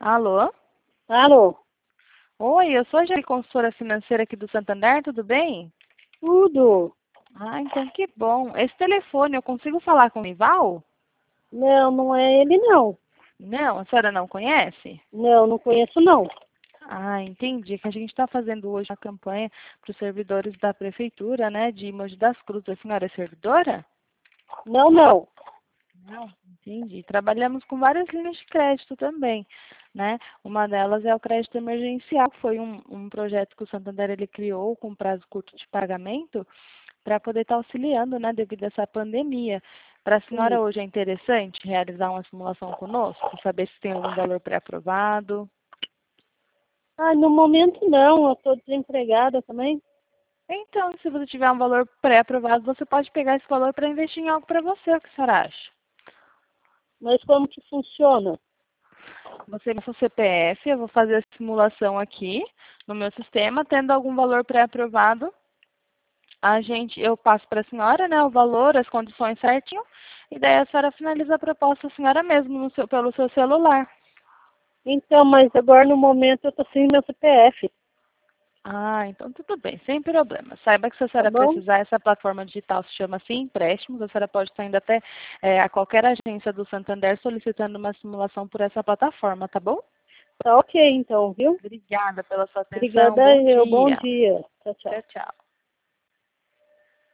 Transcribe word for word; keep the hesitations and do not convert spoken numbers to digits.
Alô? Alô? Oi, eu sou a Jari, consultora financeira aqui do Santander, tudo bem? Tudo? Ah, então que bom. Esse telefone, eu consigo falar com o Ival? Não, não é ele não. Não, a senhora não conhece? Não, não conheço não. Ah, entendi. Que a gente está fazendo hoje uma campanha para os servidores da prefeitura, né, de Mogi das Cruzes. A senhora é servidora? Não, não. Não, entendi. Trabalhamos com várias linhas de crédito também, né? Uma delas é o crédito emergencial, que foi um, um projeto que o Santander ele criou com prazo curto de pagamento para poder estar auxiliando, né, devido a essa pandemia. Para a senhora Sim. hoje é interessante realizar uma simulação conosco, saber se tem algum valor pré-aprovado? Ah, no momento não, eu estou desempregada também. Então, se você tiver um valor pré-aprovado, você pode pegar esse valor para investir em algo para você, o que a senhora acha? Mas como que funciona? Você me seu C P F, eu vou fazer a simulação aqui no meu sistema, tendo algum valor pré-aprovado, a gente, eu passo para a senhora, né, o valor, as condições certinho, e daí a senhora finaliza a proposta a senhora mesmo no seu, pelo seu celular. Então, mas agora no momento eu estou sem meu C P F, Ah, então tudo bem, sem problema. Saiba que se a tá senhora bom? precisar, essa plataforma digital se chama assim, empréstimos. A senhora pode estar indo até é, a qualquer agência do Santander solicitando uma simulação por essa plataforma, tá bom? Tá ok então, viu? Obrigada pela sua atenção. Obrigada Bom eu, bom dia. dia. Tchau, tchau. Tchau, tchau.